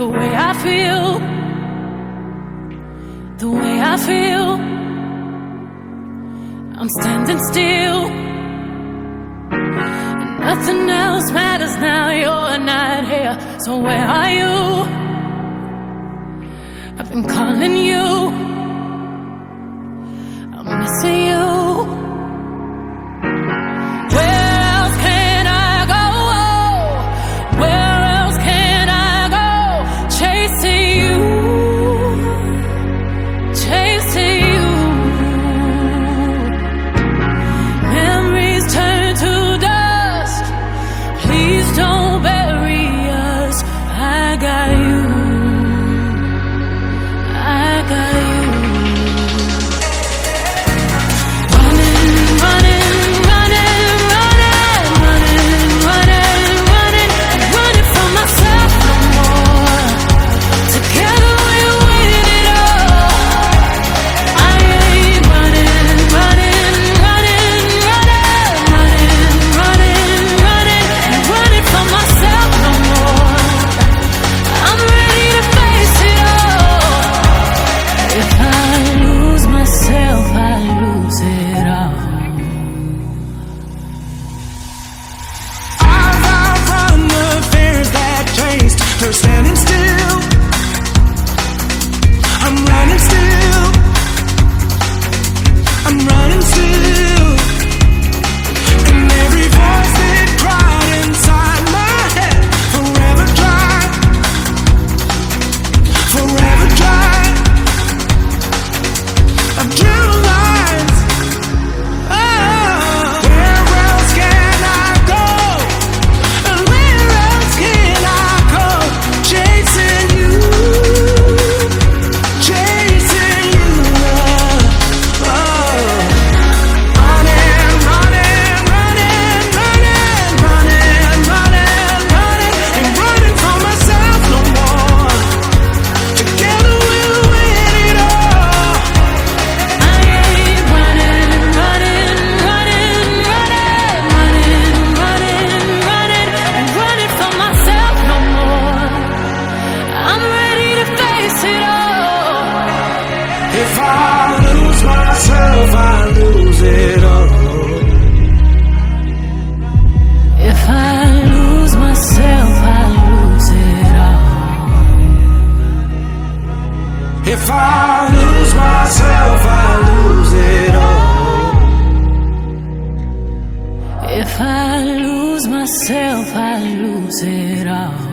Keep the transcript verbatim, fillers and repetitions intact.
the way I feel, the way I feel. I'm standing still, and nothing else matters now. You're not here, so where are you? I've been calling you, I'm missing you. Where else can I go? Where else can I go? Chasing you, chasing you. Memories turn to dust. Please don't bury us. I got you, I got you. Running, running, running, running, running, running, running, running from myself no more. Together we'll win it all. I ain't running, running, running, running, running, running, running, running from myself no more. I'm ready to face it all. If I lose myself, I lose it all. I've outrun the fears that chased her standing still. I'm running still. I'm running still. And every voice that cried inside my head, forever dry, forever dry. I've drew lines. Oh, where else can I go? And where else can I go? Chasing you, chasing you. Oh, running, running, running, running, running, running, running, and running from myself no more. Together we'll win it all. I ain't running, running, running, running, running, running, running, and running from myself no more. I'm ready to face it all. If I lose myself, I lose it all. If I lose myself, I lose it all. If I lose myself, I lose it all. If I lose myself, I lose it all.